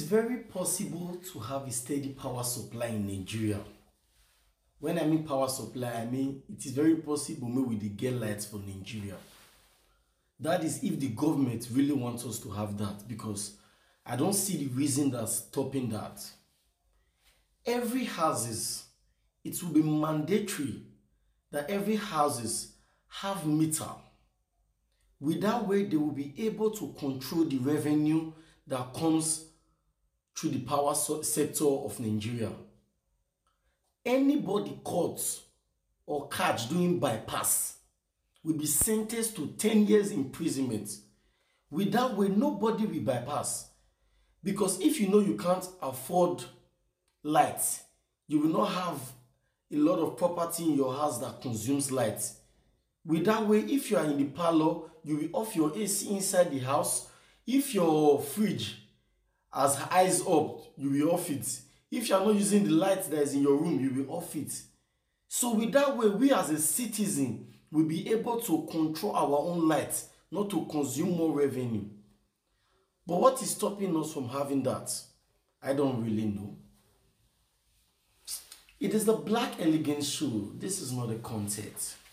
very possible to have a steady power supply in Nigeria. When I mean power supply, I mean it is very possible maybe we get lights for Nigeria. That is if the government really wants us to have that, because I don't see the reason that's stopping that. Every houses, it will be mandatory that every houses have meter. With that way, they will be able to control the revenue that comes through the power sector of Nigeria. Anybody caught or catch doing bypass will be sentenced to 10 years imprisonment. With that way, nobody will bypass. Because if you know you can't afford light, you will not have a lot of property in your house that consumes light. With that way, if you are in the parlor, you will off your AC inside the house. If your fridge has eyes up, you will off it. If you are not using the light that is in your room, you will off it. So with that way, we as a citizen will be able to control our own light, not to consume more revenue. But what is stopping us from having that? I don't really know. It is the Black Elegance Show. This is not a concert.